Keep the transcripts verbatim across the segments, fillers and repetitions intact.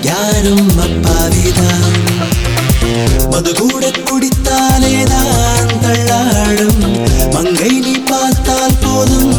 யாரும் அப்பாவிதான். மது கூட குடித்தாலேதான் தள்ளாடும் மங்கை நீ பார்த்தால் போதும்.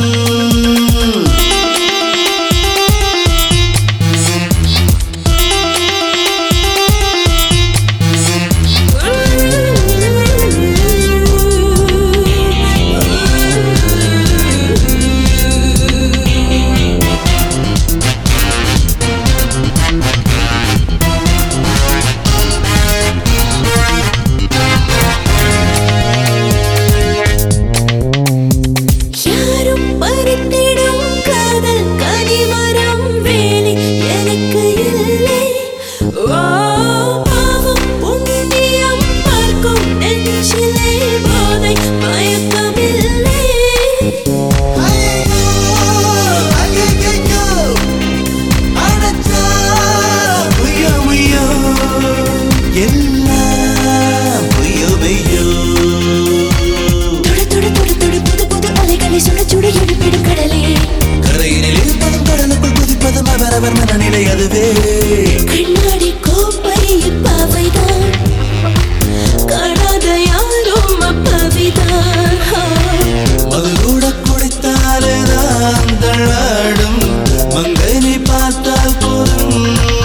மனநிலை அதுவே கண்ணாடி கோப்பை பாவைதான் காணாத யாரும் அப்பாவிதான். மது கூட குடித்தாலேதான் தள்ளாடும் மங்கை நீ பார்த்தால் போதும்.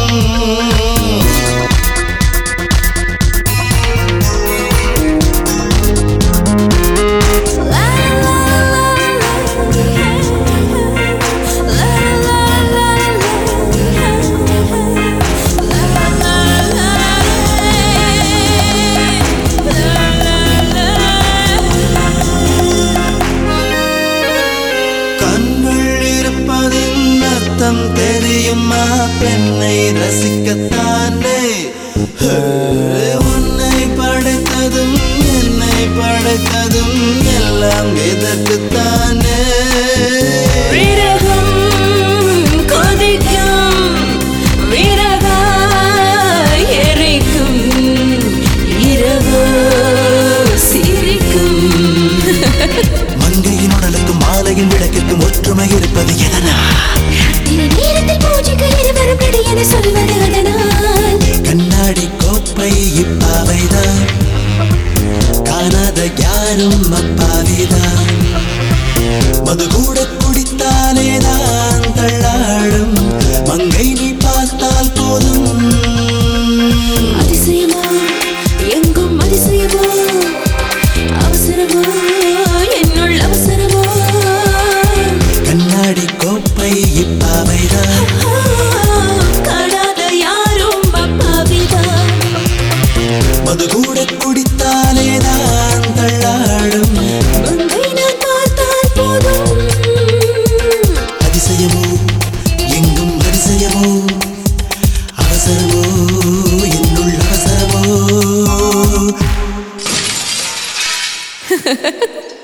தெரியுமா பெண்ணை ரசிக்கத்தானே உன்னை படைத்ததும் என்னை படைத்ததும் எல்லாம் இதற்குத்தானே. விரகம் கொதிக்கும் விரகாய் எரிக்கும் இரவு சிரிக்கும். மங்கையின் உடலுக்கும் மாலையின் விளக்கிற்கும் ஒற்றுமை இருப்பது எதனா? கண்ணாடி கோப்பை இப்பாவைதான் காணாத யாரும் அப்பாவிதான். மது கூட குடித்தாலேதான் தள்ளாடும் மங்கை நீ பார்த்தால் போதும். அதிசயமோ எங்கும் அதிசயமோ அவசரமோ என்னுள் அவசரமோ. கண்ணாடி கோப்பை இப்பாவைதான் மது கூட குடித்தாலேதான் தள்ளாடும் மங்கை நான் பார்த்தால் போதும். அதிசயமோ எங்கும் அதிசயமோ அவசரமோ என்னுள் அவசரமோ.